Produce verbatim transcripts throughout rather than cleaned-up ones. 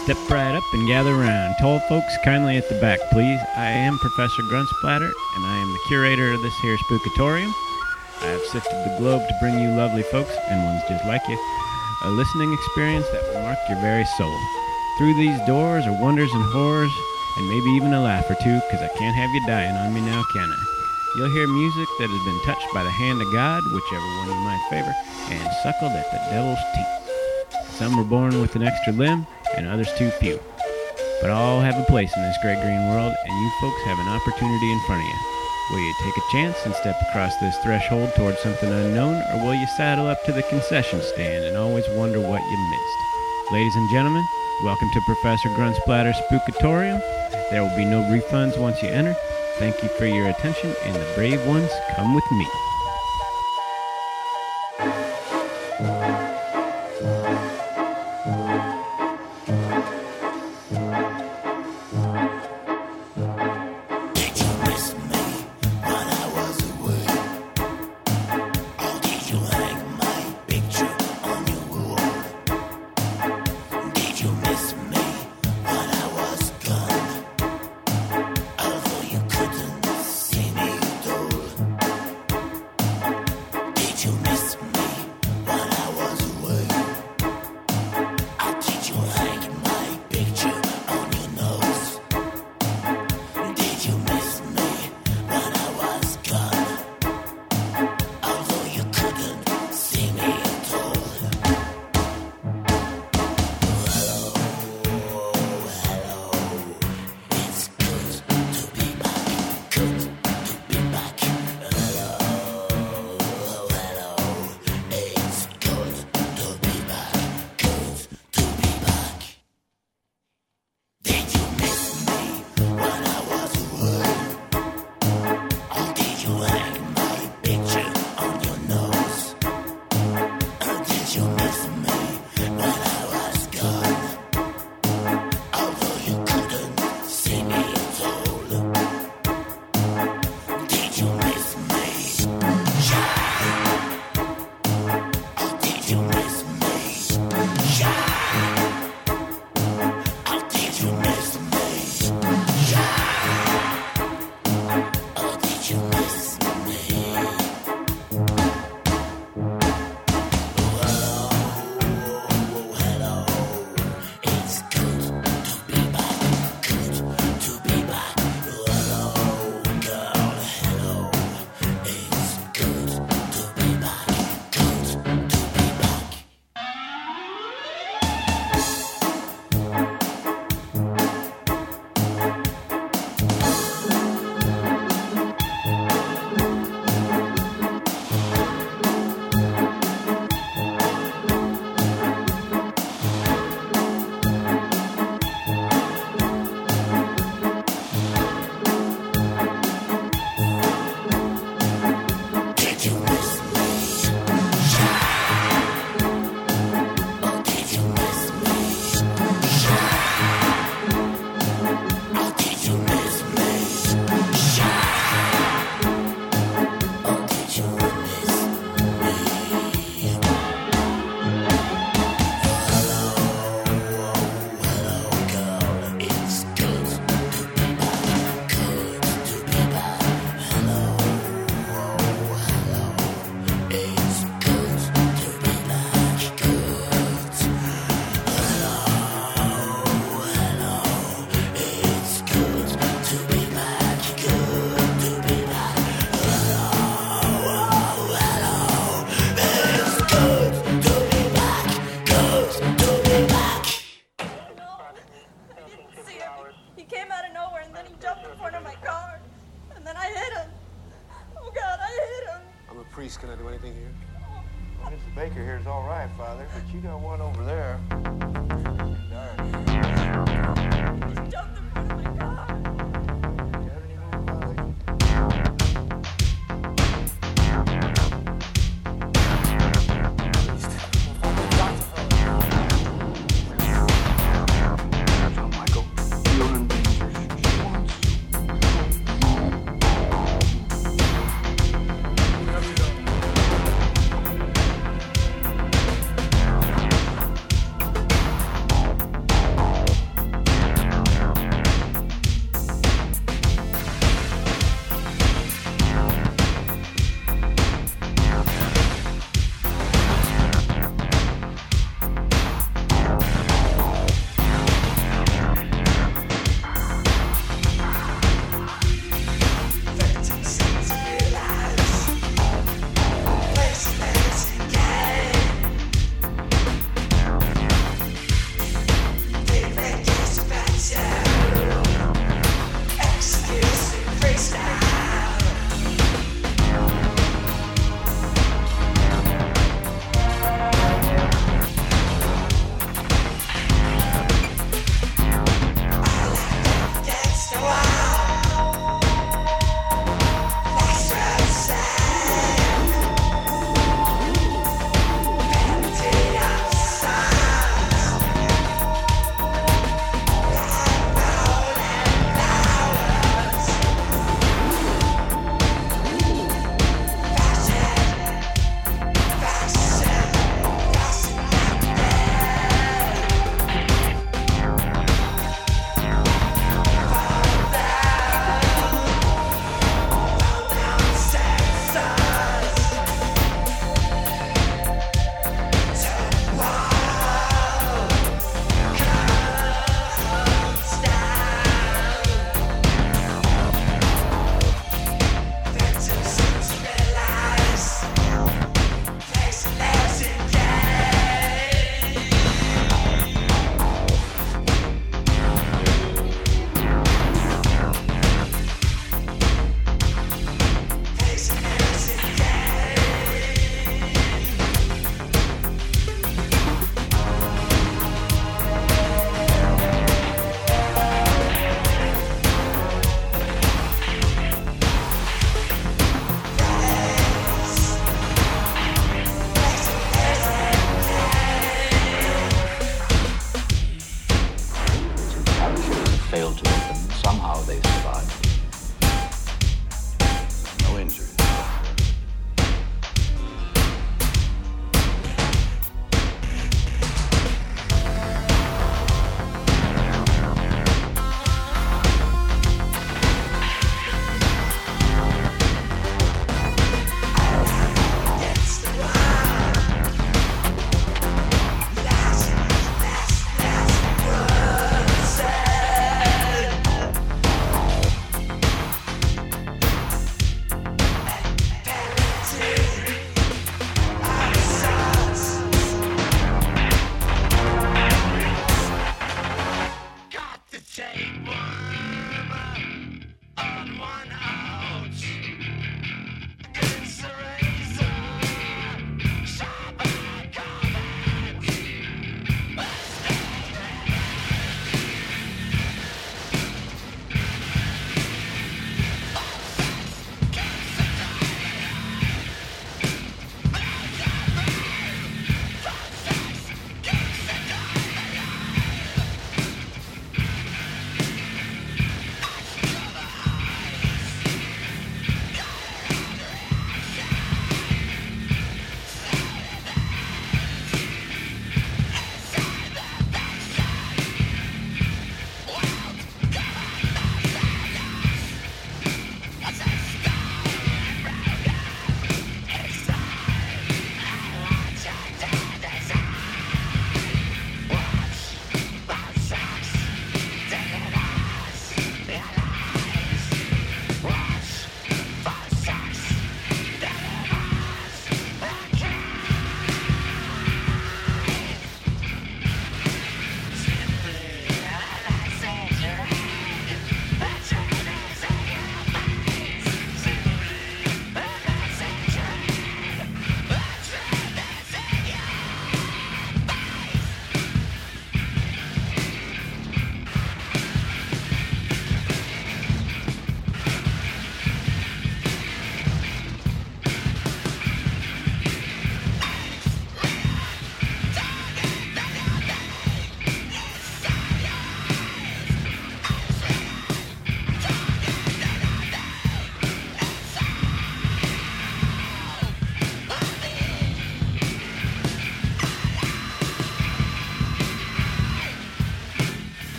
Step right up and gather round. Tall folks, kindly at the back, please. I am Professor Gruntsplatter, and I am the curator of this here Spookatorium. I have sifted the globe to bring you lovely folks, and ones just like you, a listening experience that will mark your very soul. Through these doors are wonders and horrors, and maybe even a laugh or two, because I can't have you dying on me now, can I? You'll hear music that has been touched by the hand of God, whichever one you might favor, and suckled at the devil's teeth. Some were born with an extra limb, and others too few. But all have a place in this great green world, and you folks have an opportunity in front of you. Will you take a chance and step across this threshold towards something unknown, or will you saddle up to the concession stand and always wonder what you missed? Ladies and gentlemen, welcome to Professor Grunsplatter's Spookatorium. There will be no refunds once you enter. Thank you for your attention, and the brave ones, come with me.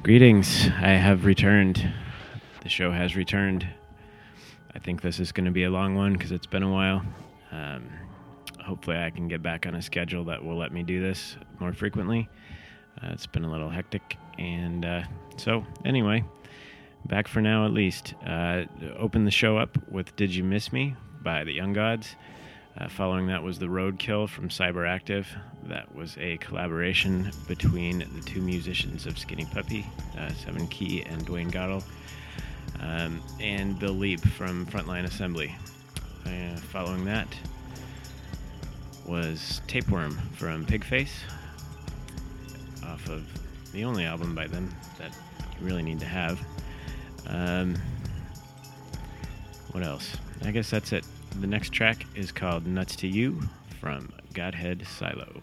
Greetings. I have returned. The show has returned. I think this is going to be a long one because it's been a while. Um, hopefully I can get back on a schedule that will let me do this more frequently. Uh, it's been a little hectic. And uh, so, anyway, back for now at least. Uh, open the show up with Did You Miss Me by the Young Gods. Uh, following that was The Roadkill from Cyberactive. That was a collaboration between the two musicians of Skinny Puppy, uh, Seven Key and Dwayne Gottel, um, and Bill Leap from Frontline Assembly. Uh, following that was Tapeworm from Pigface, off of the only album by them that you really need to have. Um, what else? I guess that's it. The next track is called Nuts to You from Godhead Silo.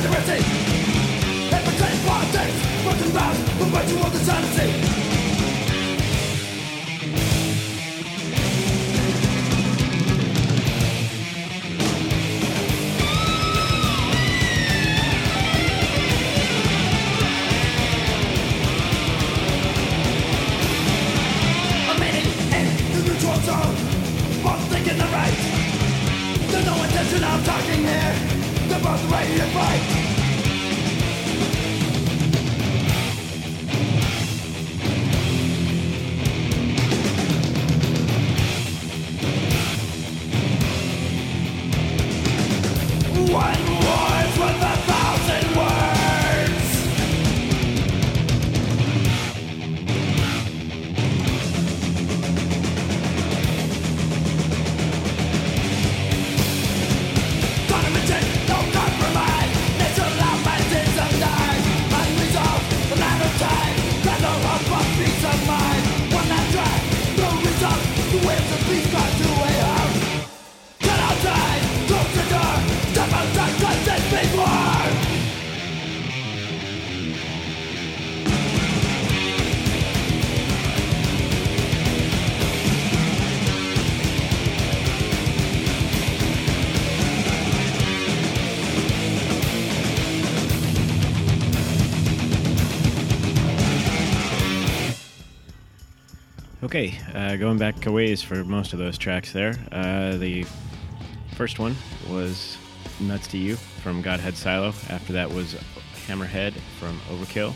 Okay, uh, going back a ways for most of those tracks there. Uh, the first one was Nuts to You from Godhead Silo. After that was Hammerhead from Overkill.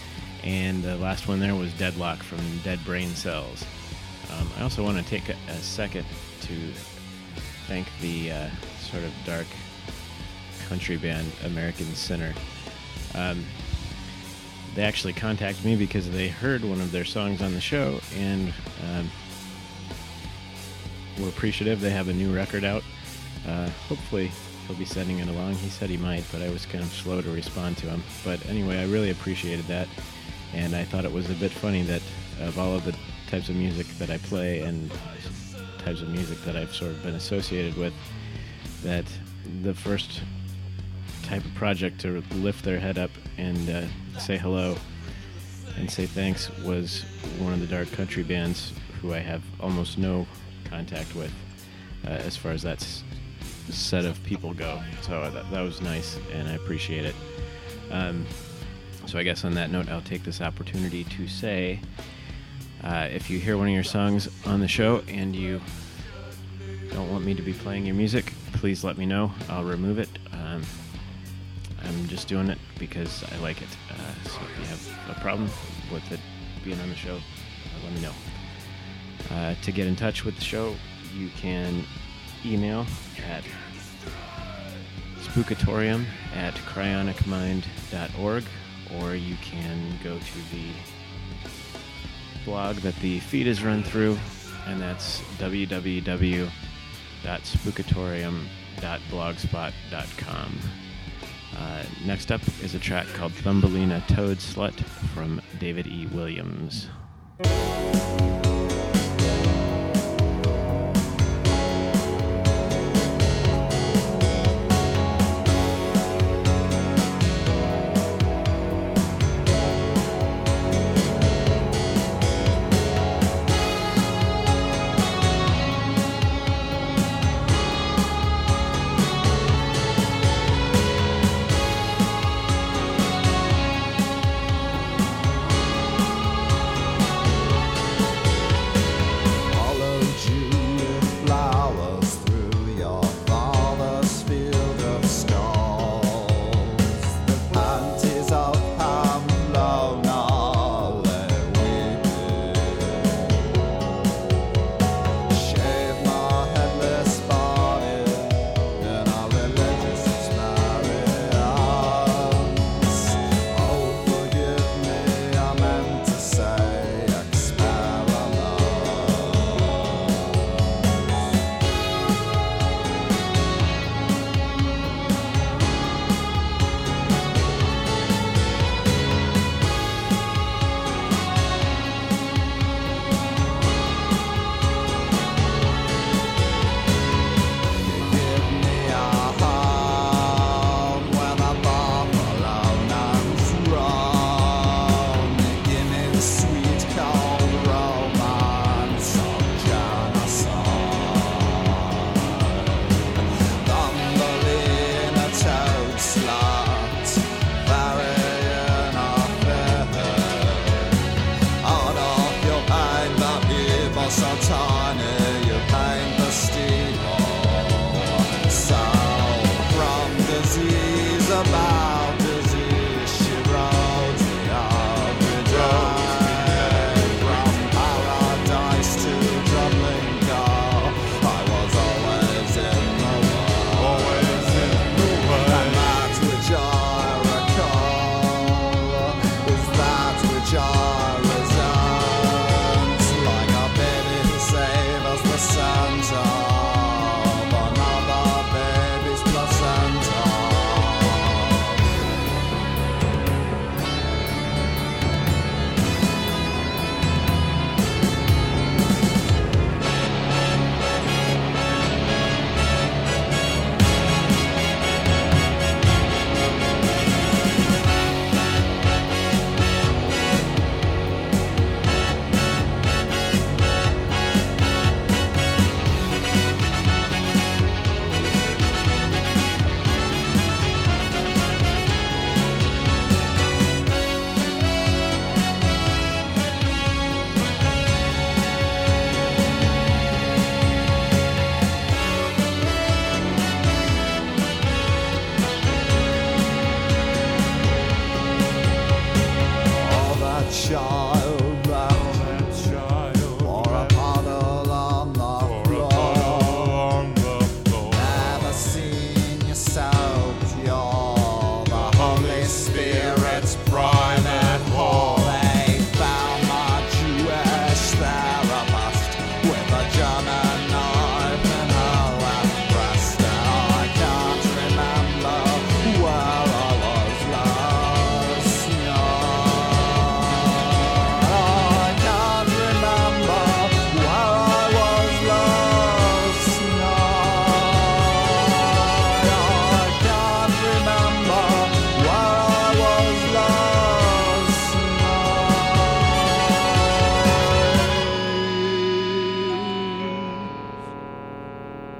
And the last one there was Deadlock from Dead Brain Cells. Um, I also want to take a, a second to thank the uh, sort of dark country band American Sinner. Um, They actually contacted me because they heard one of their songs on the show and um, were appreciative. They have a new record out. Uh, hopefully he'll be sending it along. He said he might, but I was kind of slow to respond to him. But anyway, I really appreciated that, and I thought it was a bit funny that of all of the types of music that I play and types of music that I've sort of been associated with, that the first type of project to lift their head up and uh, say hello and say thanks was one of the dark country bands who I have almost no contact with uh, as far as that s- set of people go. So that, that was nice, and I appreciate it. Um, so I guess on that note, I'll take this opportunity to say, uh, if you hear one of your songs on the show and you don't want me to be playing your music, please let me know. I'll remove it. Um, I'm just doing it because I like it. Uh, so if you have a problem with it being on the show, uh, let me know. Uh, to get in touch with the show, you can email at spookatorium at cryonicmind dot org, or you can go to the blog that the feed is run through, and that's w w w dot spookatorium dot blogspot dot com. Uh, next up is a track called Thumbelina Toad Slut from David E. Williams. so tiny, you paint the steeple. So from disease about disease, she wrote the average eye. From paradise to Dublin, I was always in the way. Always in the way. And that which I recall is that which I resent. Like a baby who saves the center of another baby's placenta. All that child left for a puddle on the floor. Never seen you so pure. The Holy Spirit's private whore. They found my Jewish therapist with a German knife in her left breast. And I can't remember where I was last night. I can't remember where I was last night. I can't remember where I was last night.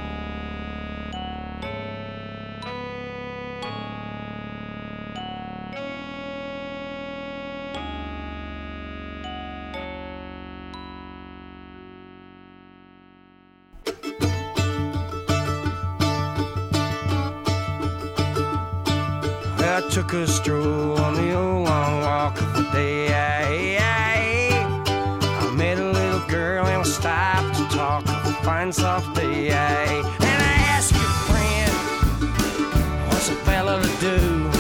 I took a stroll on the old long walk of the day. I met a little girl and we stopped to talk of a fine soft day. And I asked your friend, what's a fella to do?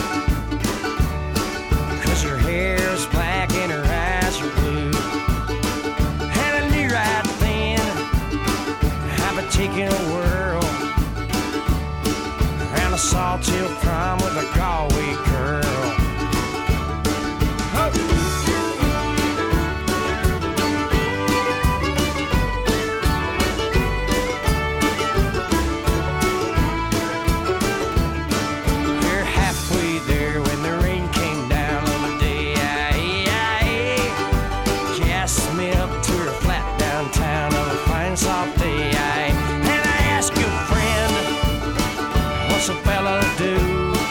Cause her hair is black and her eyes are blue. And I knew right then I've been taking a whirl around a Sawtell prom with a Galway girl. We're halfway there when the rain came down on the day. She asked me up to her flat downtown on a fine soft day. And I asked your friend, what's a fella to do?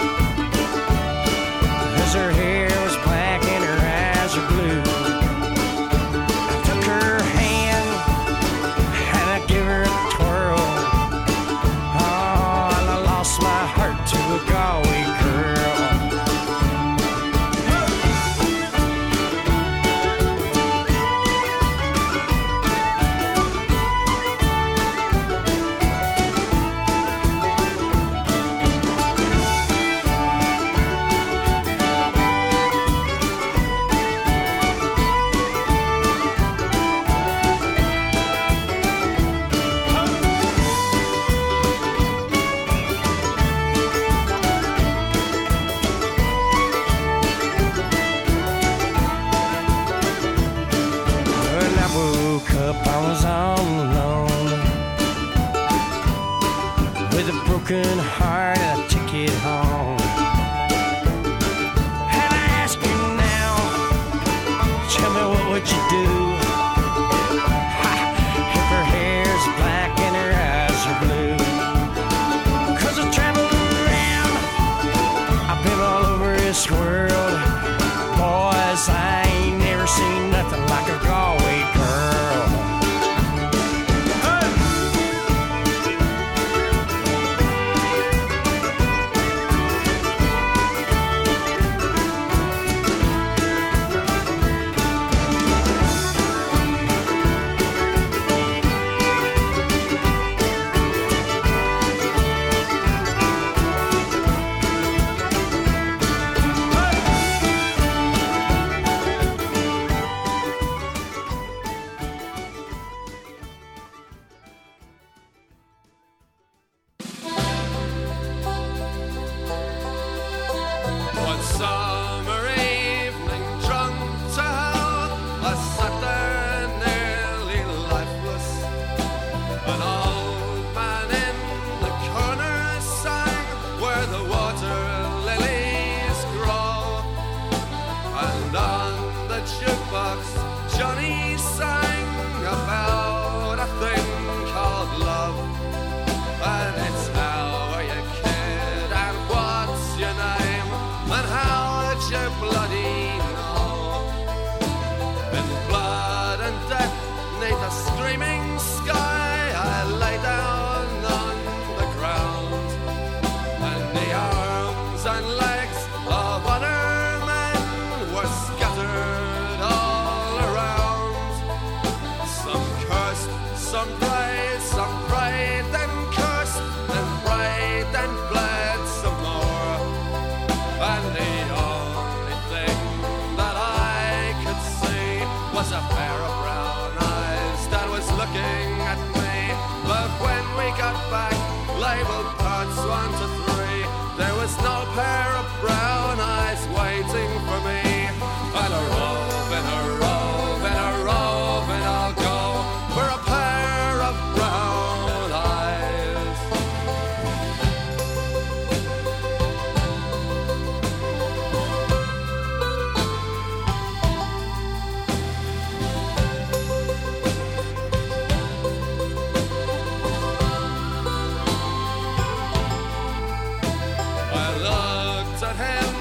Cause her hair was black and her eyes are blue. I took her hand and I gave her a twirl. Oh, and I lost my heart to a Galway girl. When I woke up, I was all alone with a broken heart and a ticket home. And I ask you now, tell me what would you do? Ha, if her hair's black and her eyes are blue. Cause I traveled around, I've been all over this world. Boys, I ain't never seen nothing like a Galway girl. Some prayed, some prayed, then cursed, then prayed, then bled some more. And the only thing that I could see was a pair of brown eyes that was looking at me. But when we got back, labeled parts one to three, there was no pair of brown eyes waiting for me. And a rove and a rove and a rove and I'll go for a pair of brown eyes. I looked at him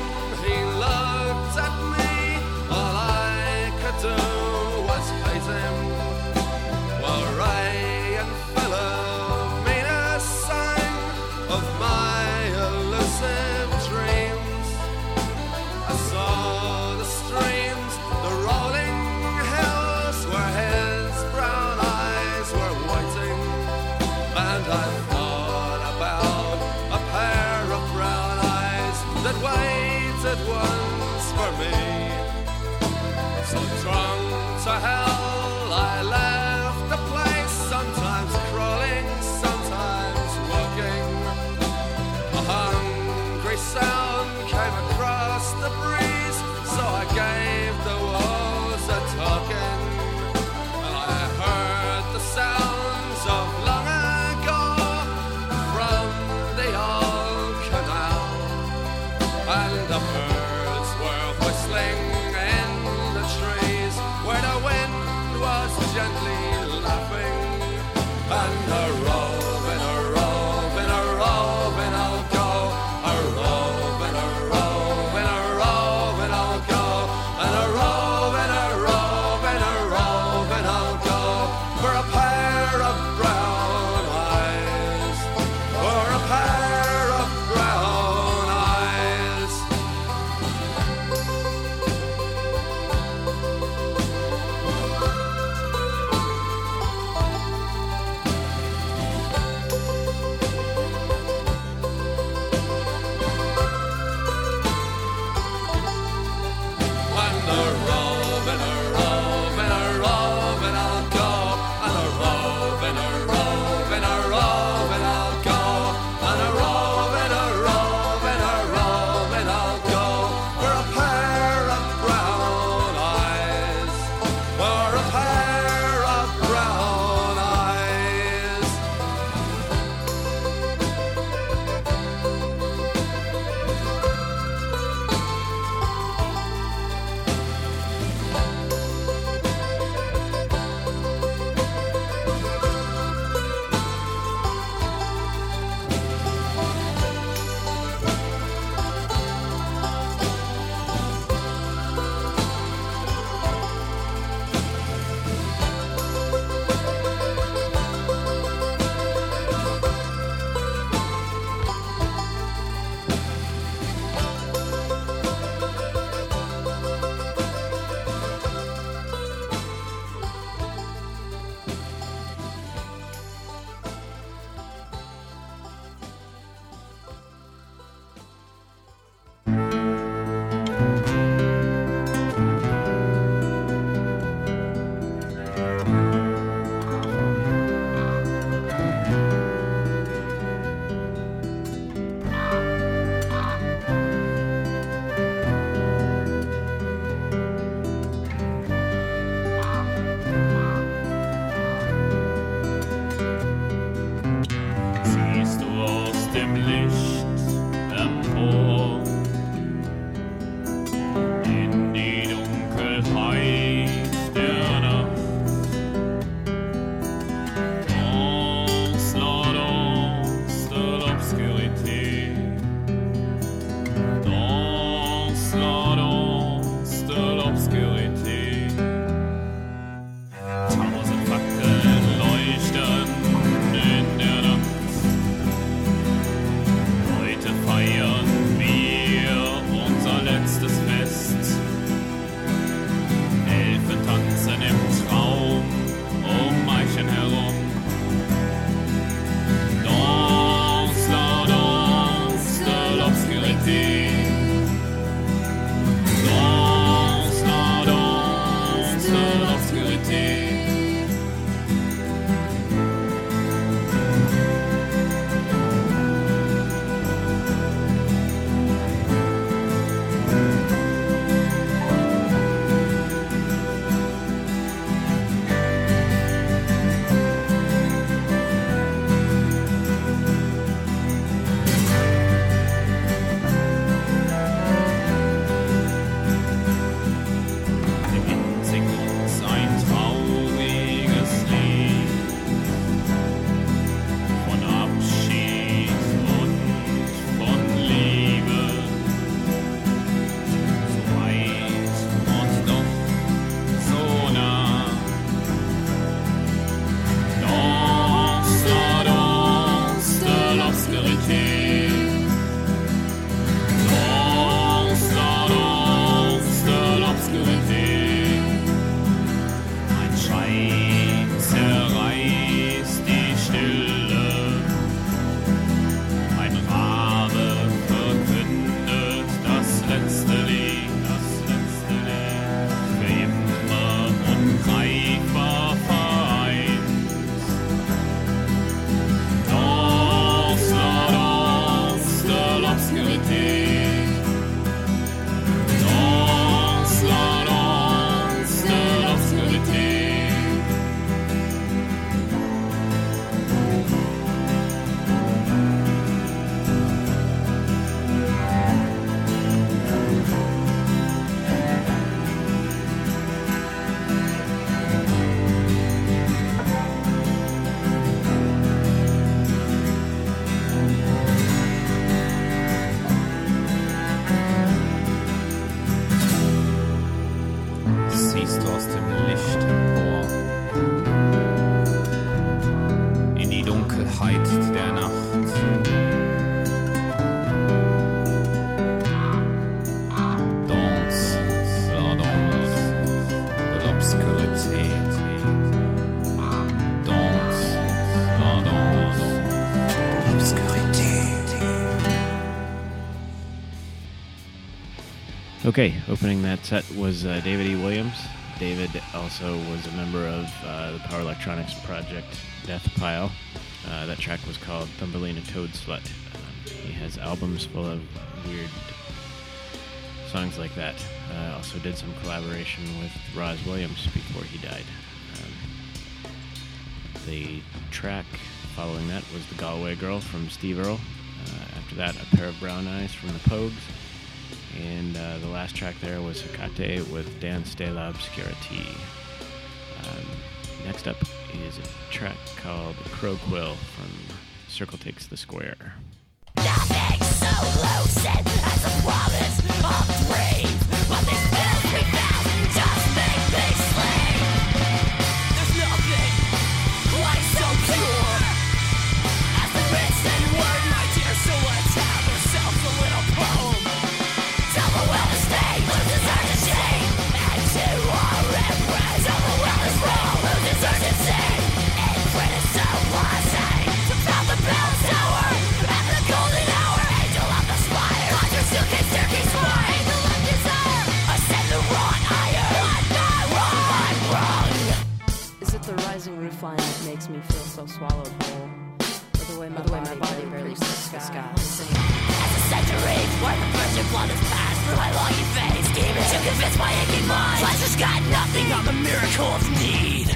Okay, opening that set was uh, David E. Williams. David also was a member of uh, the Power Electronics project Death Pile. Uh, that track was called Thumbelina Toad Slut. Um, he has albums full of weird songs like that. Uh, also did some collaboration with Roz Williams before he died. Um, the track following that was The Galway Girl from Steve Earle. Uh, after that, A Pair of Brown Eyes from the Pogues. And uh, the last track there was Hecate with Dance de la Obscurity. Um, next up is a track called Crow Quill from Circle Takes the Square. Nothing so lucid as a promise of dreams, but these pills we found just make me sleep. There's nothing quite so pure as the written word, my dear, so let's have ourselves a little poem. Tell the will to stay, loses urgency, and to our embrace. Tell the will is wrong, loses urgency, and print is so blessing. To found the bell tower at the golden hour, angel of the spire, on your suitcase, staircase, fine. The left desire, ascend the wrong iron. What not wrong, I'm wrong. Is it the rising roof line that makes me feel so swallowed whole? Or the way my, the way my body barely sees the sky? As a century, where the virgin blood has passed through my longing face, scheming to convince my aching mind, pleasure's got nothing on the miracle of need.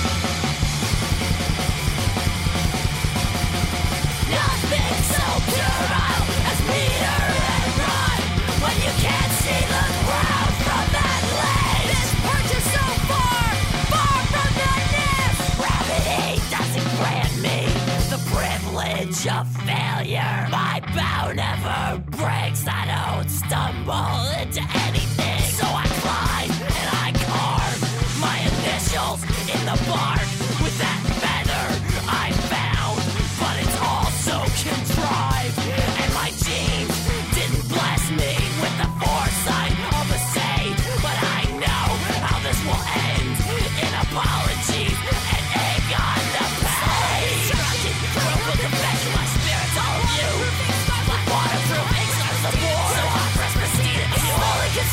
Nothing so puerile as meter and rhyme, when you can't see the crowd from that lane. This perch is so far, far from the nest. Gravity doesn't grant me the privilege of failure. My bow never breaks, I don't stumble into anything. So I climb and I carve my initials in the bark with that feather I found. But it's all so contrived, and my genes didn't bless me with the foresight of a sage. But I know how this will end in apologies and egg on the page. Broken confession, my spirit's all of you. Like water through ink, stars of war. So hot, fresh, pristine, and you only can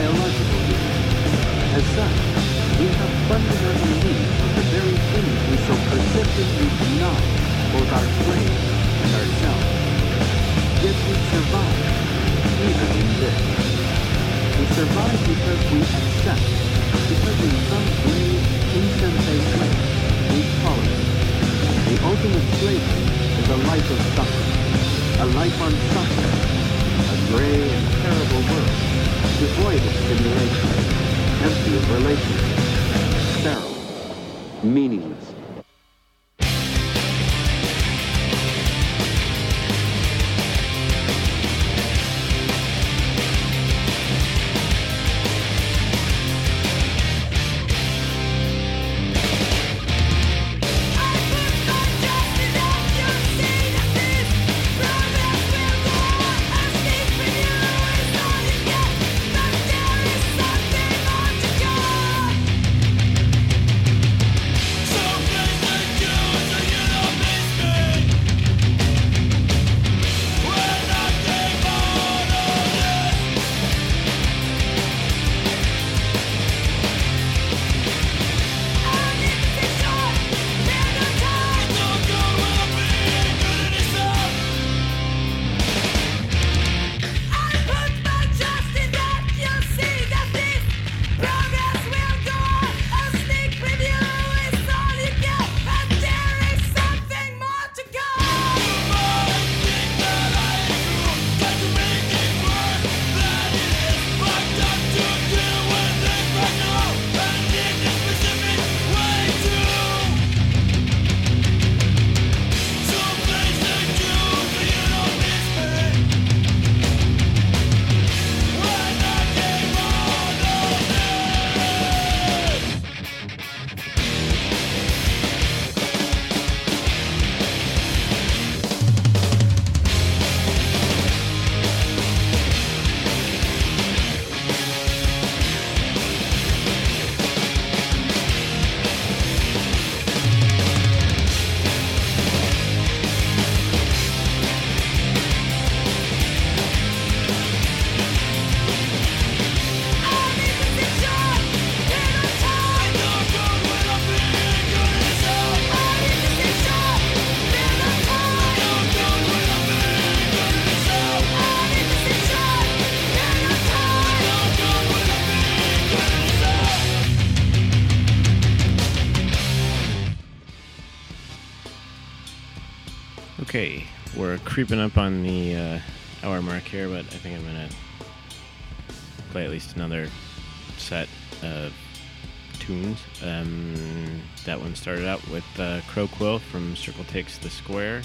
biological needs. As such, we have fundamental needs of the very things we so persistently deny, both our slaves and ourselves. Yet we survive, even in this. We survive because we accept, because in some brave, insensate way, we tolerate. The ultimate slavery is a life of suffering, a life on suffering, a gray and terrible world, devoid of stimulation, empty of relationships, sterile, meaningless. Okay, we're creeping up on the uh, hour mark here, but I think I'm going to play at least another set of tunes. Um, that one started out with uh, Crow Quill from Circle Takes the Square.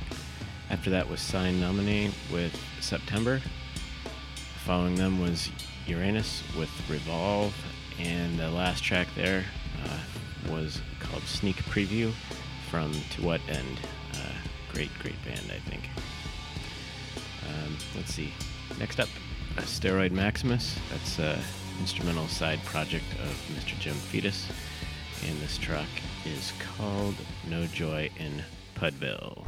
After that was Sign Nominee with September. Following them was Uranus with Revolve. And the last track there uh, was called Sneak Preview from To What End. Uh, great, great band, I think. Um, let's see. Next up, Steroid Maximus. That's an instrumental side project of Mister Jim Fetus. And this track is called No Joy in Pudville.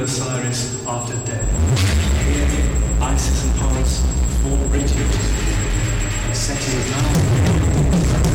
Osiris after death. Here, Isis and Horus perform rituals. The setting is now.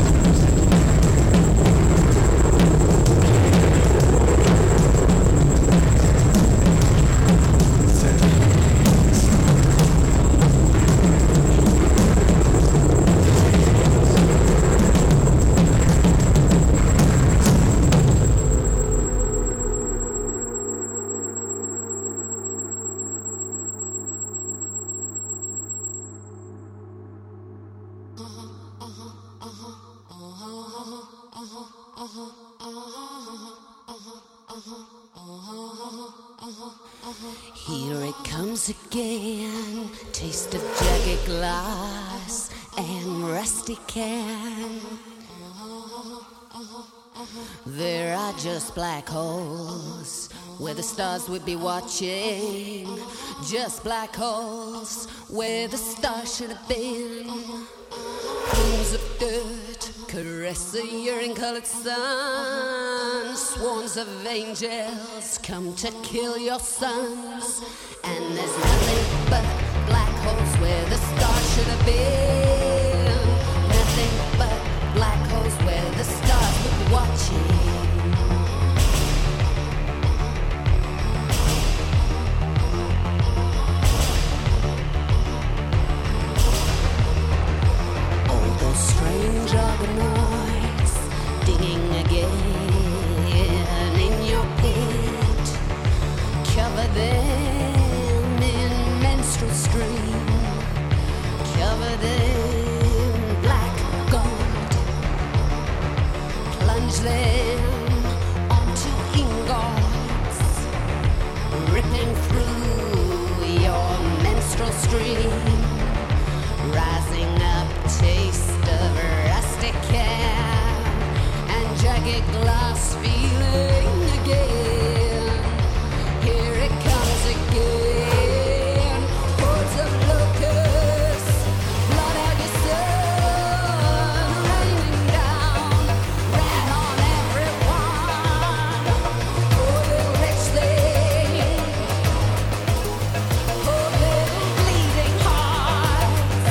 Here it comes again, taste of jagged glass and rusty can. There are just black holes where the stars would be watching. Just black holes where the stars should have been. Pools of dirt caress the urine-colored sun. Swarms of angels come to kill your sons. And there's nothing but black holes where the stars should have been. Nothing but black holes where the stars would be watching. Strange organoids digging again in your pit. Cover them in menstrual stream. Cover them in black gold. Plunge them onto ingots, ripping through your menstrual stream. Rising up, taste of rustic can and jagged glass feeling again. Here it comes again. Hordes of locusts, blood out your sun, raining down, rain on everyone. Poor little rich thing, poor little bleeding heart.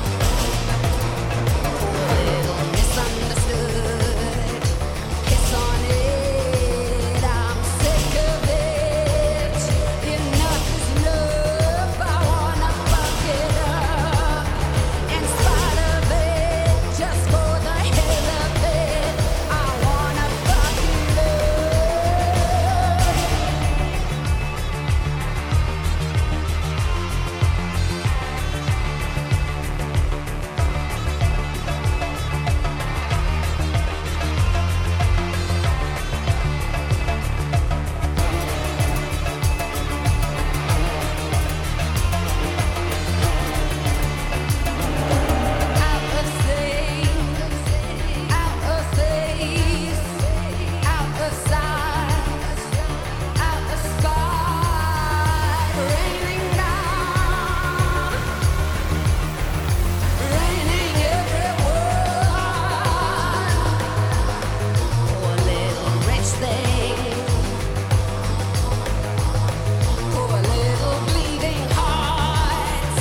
Little misunderstood, kiss on it, I'm sick of it. Enough is enough, I wanna fuck it up. In spite of it, just for the hell of it, I wanna fuck it up. Out of things, out of space, out of sight, out of sky, raining down, raining everywhere. Poor little rich thing, poor little bleeding hearts.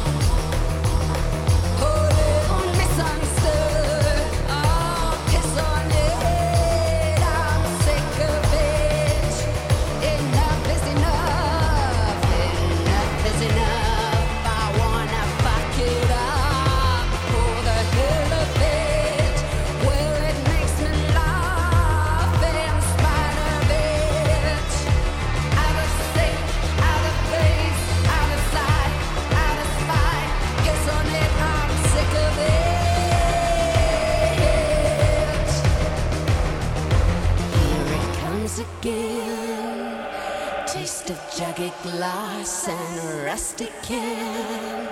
Poor little misunderstood, oh, piss on it, I'm sick of it. Enough is enough, enough is enough, I wanna fuck it up for the hell of it. Well, it makes me laugh in spite of it. Out of sight, out of place, out of sight, out of spite. Piss on it, I'm sick of it. Here it comes again. Taste of jagged glass and rusty can.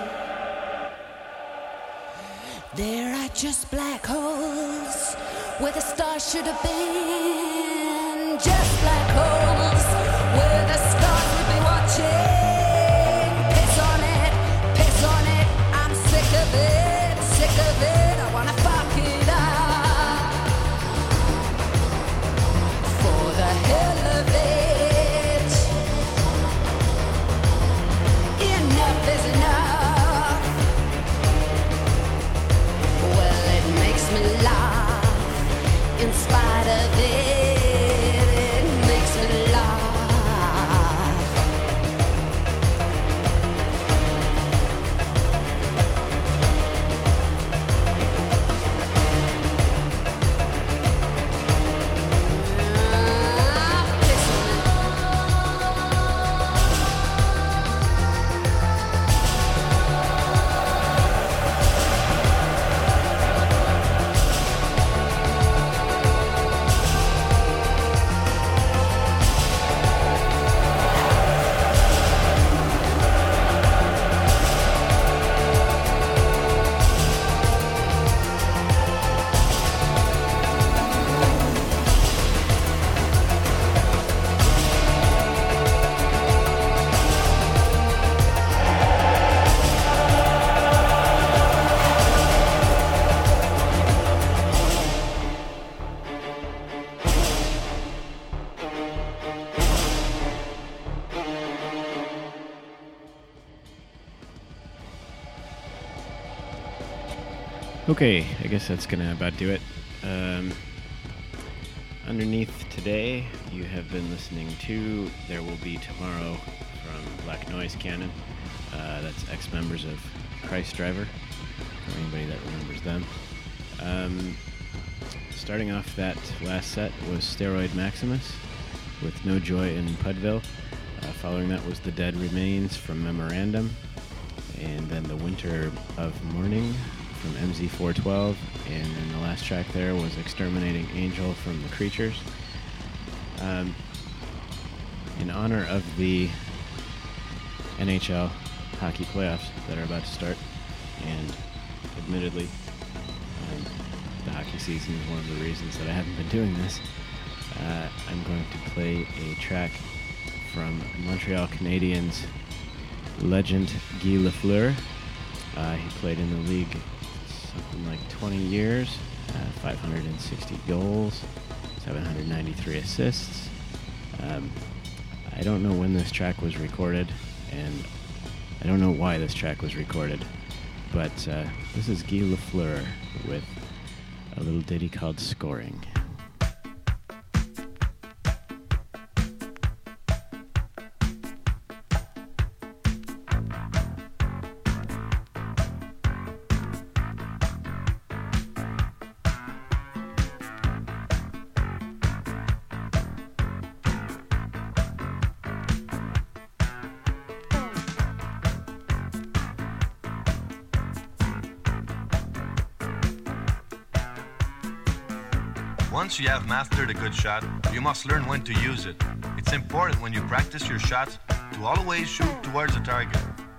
There are just black holes where the stars should have been. Just black holes where the stars would be watching. Piss on it, piss on it, I'm sick of it, sick of it, I wanna fuck it up for the hell of it. Okay, I guess that's gonna about do it. Um, underneath today, you have been listening to There Will Be Tomorrow from Black Noise Cannon. Uh, that's ex-members of Christ Driver, for anybody that remembers them. Um, starting off that last set was Steroid Maximus with No Joy in Pudville. Uh, following that was The Dead Remains from Memorandum, and then The Winter of Mourning from M Z four twelve, and then the last track there was Exterminating Angel from The Creatures. Um, in honor of the N H L hockey playoffs that are about to start, and admittedly, um, the hockey season is one of the reasons that I haven't been doing this, uh, I'm going to play a track from Montreal Canadiens legend Guy Lafleur. Uh, he played in the league something like twenty years, uh, five hundred sixty goals, seven hundred ninety-three assists. Um, I don't know when this track was recorded, and I don't know why this track was recorded, but uh, this is Guy Lafleur with a little ditty called Scoring. Once you have mastered a good shot, you must learn when to use it. It's important when you practice your shots to always shoot towards the target.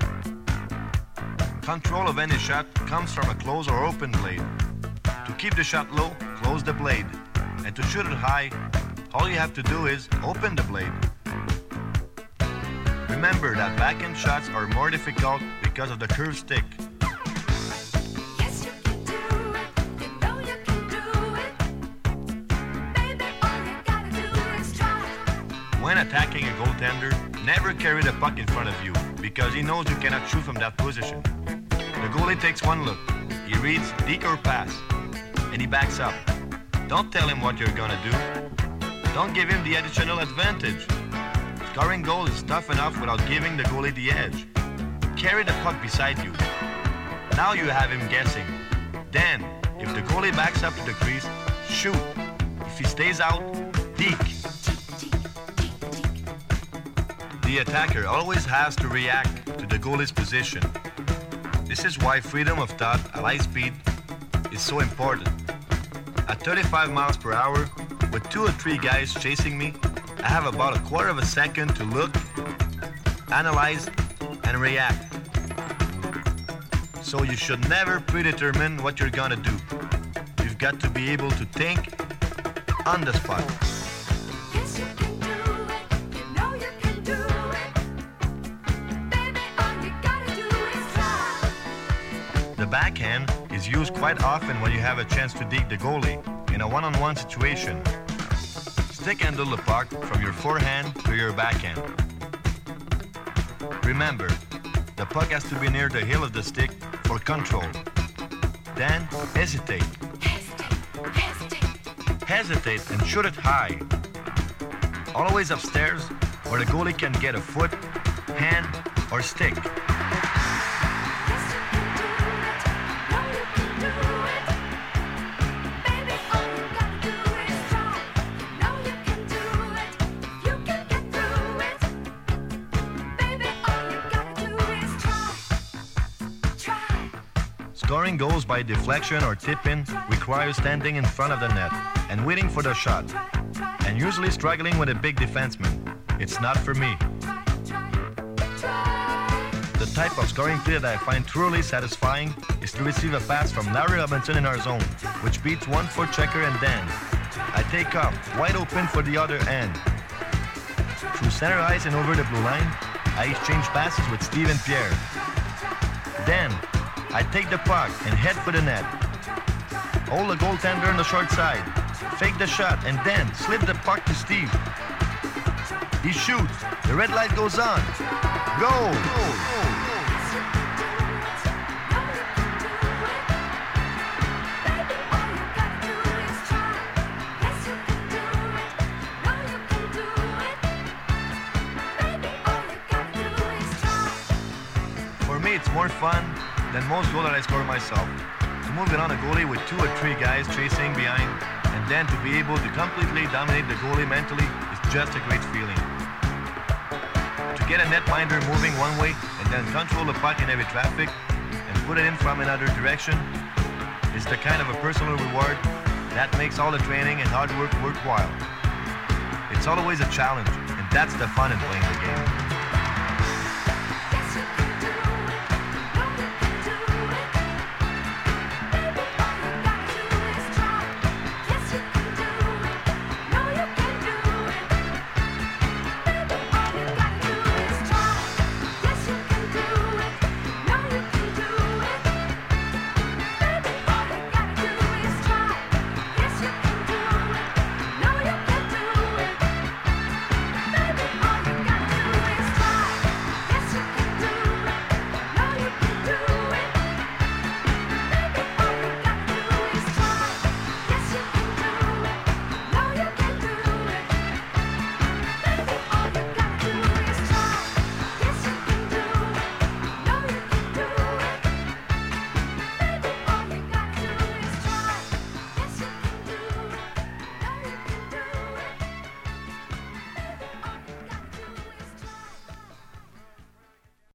Control of any shot comes from a closed or open blade. To keep the shot low, close the blade. And to shoot it high, all you have to do is open the blade. Remember that backhand shots are more difficult because of the curved stick. When attacking a goaltender, never carry the puck in front of you, because he knows you cannot shoot from that position. The goalie takes one look, he reads deke or pass, and he backs up. Don't tell him what you're gonna do. Don't give him the additional advantage. Scoring goals is tough enough without giving the goalie the edge. Carry the puck beside you. Now you have him guessing. Then, if the goalie backs up to the crease, shoot. If he stays out, deke. The attacker always has to react to the goalie's position. This is why freedom of thought at high speed is so important. At thirty-five miles per hour, with two or three guys chasing me, I have about a quarter of a second to look, analyze, and react. So you should never predetermine what you're gonna do. You've got to be able to think on the spot. The backhand is used quite often when you have a chance to deke the goalie in a one-on-one situation. Stick handle the puck from your forehand to your backhand. Remember, the puck has to be near the heel of the stick for control. Then hesitate. Hesitate, hesitate. Hesitate and shoot it high. Always upstairs where the goalie can get a foot, hand, or stick. Scoring goals by deflection or tip-in requires standing in front of the net and waiting for the shot, and usually struggling with a big defenseman. It's not for me. The type of scoring play that I find truly satisfying is to receive a pass from Larry Robinson in our zone, which beats one foot checker and then I take off, wide open for the other end. Through center ice and over the blue line, I exchange passes with Steve and Pierre. Then, I take the puck and head for the net. Hold the goaltender on the short side, fake the shot, and then slip the puck to Steve. He shoots, the red light goes on. Goal! Goal. It's more fun than most goals that I score myself. To move it on a goalie with two or three guys chasing behind, and then to be able to completely dominate the goalie mentally is just a great feeling. To get a netminder moving one way and then control the puck in heavy traffic and put it in from another direction is the kind of a personal reward that makes all the training and hard work worthwhile. It's always a challenge, and that's the fun in playing the game.